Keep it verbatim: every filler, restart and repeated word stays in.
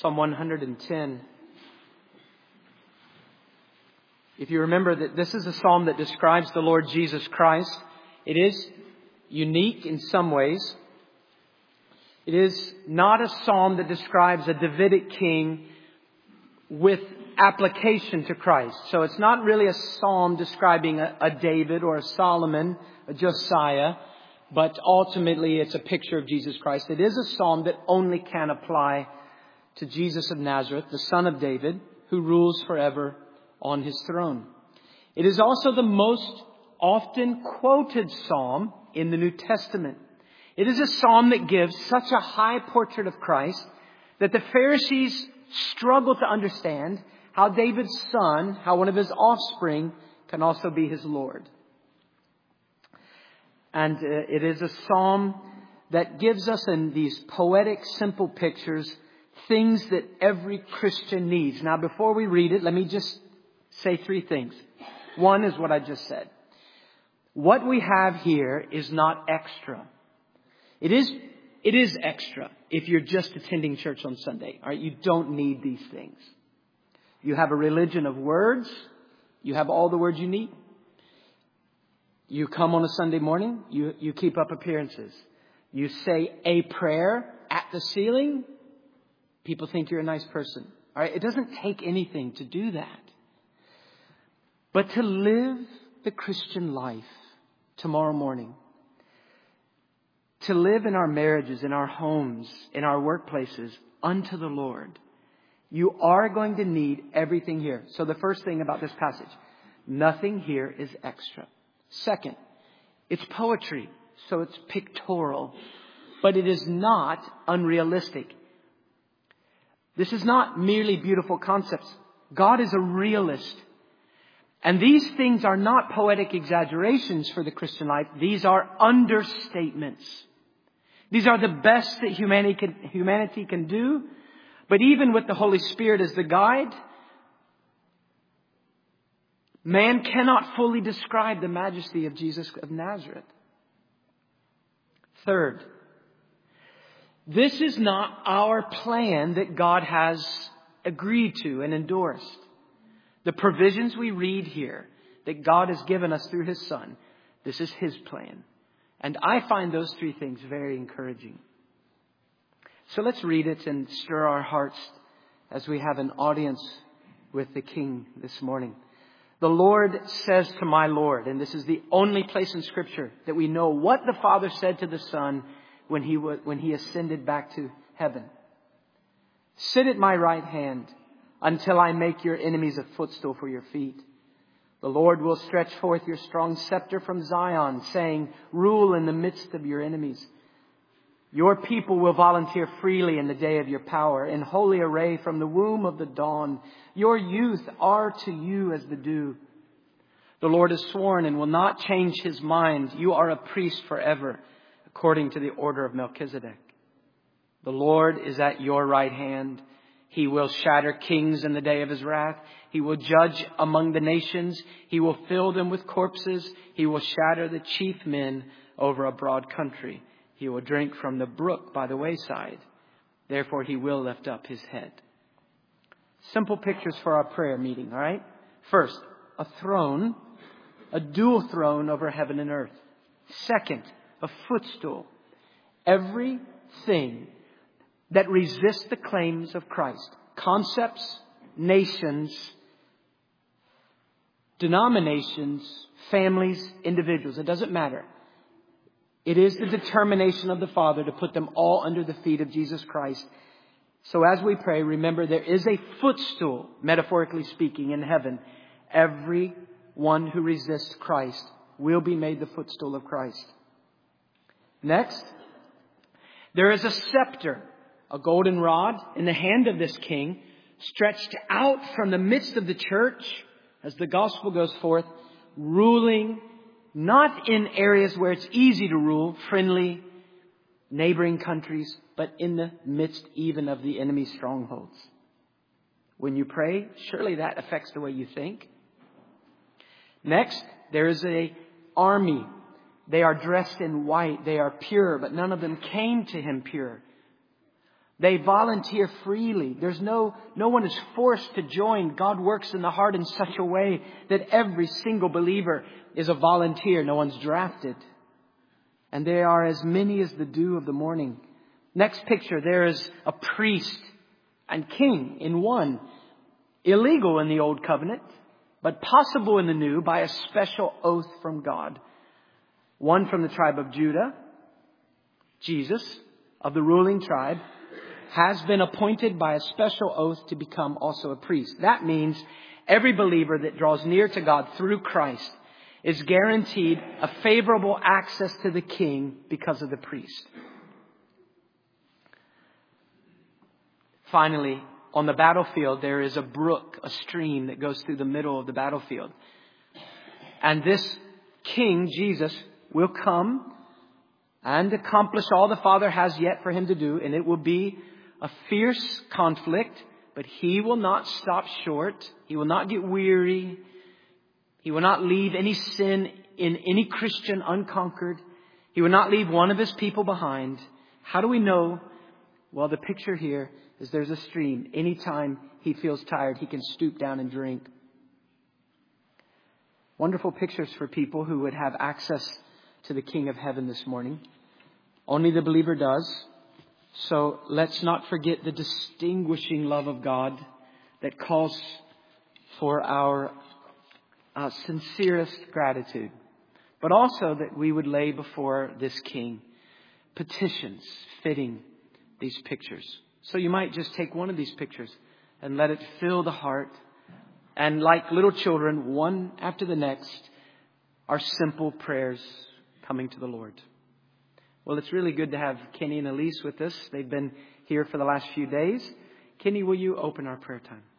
Psalm one hundred ten. If you remember that this is a psalm that describes the Lord Jesus Christ, it is unique in some ways. It is not a psalm that describes a Davidic king with application to Christ. So it's not really a psalm describing a, a David or a Solomon, a Josiah, but ultimately it's a picture of Jesus Christ. It is a psalm that only can apply to Jesus of Nazareth, the son of David, who rules forever on his throne. It is also the most often quoted psalm in the New Testament. It is a psalm that gives such a high portrait of Christ that the Pharisees struggle to understand how David's son, how one of his offspring, can also be his Lord. And uh, it is a psalm that gives us in these poetic, simple pictures things that every Christian needs. Now, before we read it, let me just say three things. One is what I just said. What we have here is not extra. It is, it is extra if you're just attending church on Sunday. All right? You don't need these things. You have a religion of words. You have all the words you need. You come on a Sunday morning. You, you keep up appearances. You say a prayer at the ceiling. People think you're a nice person. All right? It doesn't take anything to do that. But to live the Christian life tomorrow morning, to live in our marriages, in our homes, in our workplaces, unto the Lord, you are going to need everything here. So the first thing about this passage, nothing here is extra. Second, it's poetry, so it's pictorial, but it is not unrealistic. This is not merely beautiful concepts. God is a realist. And these things are not poetic exaggerations for the Christian life. These are understatements. These are the best that humanity can, humanity can do. But even with the Holy Spirit as the guide, man cannot fully describe the majesty of Jesus of Nazareth. Third, this is not our plan that God has agreed to and endorsed. The provisions we read here that God has given us through His Son, this is His plan. And I find those three things very encouraging. So let's read it and stir our hearts as we have an audience with the King this morning. The Lord says to my Lord, and this is the only place in Scripture that we know what the Father said to the Son when he was, when he ascended back to heaven. Sit at my right hand until I make your enemies a footstool for your feet. The Lord will stretch forth your strong scepter from Zion, saying, rule in the midst of your enemies. Your people will volunteer freely in the day of your power, in holy array from the womb of the dawn. Your youth are to you as the dew. The Lord has sworn and will not change His mind. You are a priest forever, according to the order of Melchizedek. The Lord is at your right hand. He will shatter kings in the day of His wrath. He will judge among the nations. He will fill them with corpses. He will shatter the chief men over a broad country. He will drink from the brook by the wayside. Therefore, He will lift up His head. Simple pictures for our prayer meeting, all right? First, a throne, a dual throne over heaven and earth. Second, a footstool. Everything that resist the claims of Christ. Concepts, nations, denominations, families, individuals. It doesn't matter. It is the determination of the Father to put them all under the feet of Jesus Christ. So as we pray, remember there is a footstool, metaphorically speaking, in heaven. Every one who resists Christ will be made the footstool of Christ. Next, there is a scepter, a golden rod in the hand of this king, stretched out from the midst of the church as the gospel goes forth, ruling not in areas where it's easy to rule, friendly neighboring countries, but in the midst even of the enemy's strongholds. When you pray, surely that affects the way you think. Next, there is an army. They are dressed in white. They are pure, but none of them came to Him pure. They volunteer freely. There's no, no one is forced to join. God works in the heart in such a way that every single believer is a volunteer. No one's drafted. And they are as many as the dew of the morning. Next picture, there is a priest and king in one. Illegal in the old covenant, but possible in the new by a special oath from God. One from the tribe of Judah, Jesus, of the ruling tribe, has been appointed by a special oath to become also a priest. That means every believer that draws near to God through Christ is guaranteed a favorable access to the king because of the priest. Finally, on the battlefield, there is a brook, a stream that goes through the middle of the battlefield. And this king, Jesus, will come and accomplish all the Father has yet for him to do. And it will be a fierce conflict, but he will not stop short. He will not get weary. He will not leave any sin in any Christian unconquered. He will not leave one of his people behind. How do we know? Well, the picture here is there's a stream. Anytime he feels tired, he can stoop down and drink. Wonderful pictures for people who would have access to the King of Heaven this morning. Only the believer does. So let's not forget the distinguishing love of God that calls for our uh, sincerest gratitude. But also that we would lay before this King petitions fitting these pictures. So you might just take one of these pictures and let it fill the heart. And like little children, one after the next, are simple prayers coming to the Lord. Well, it's really good to have Kenny and Elise with us. They've been here for the last few days. Kenny, will you open our prayer time?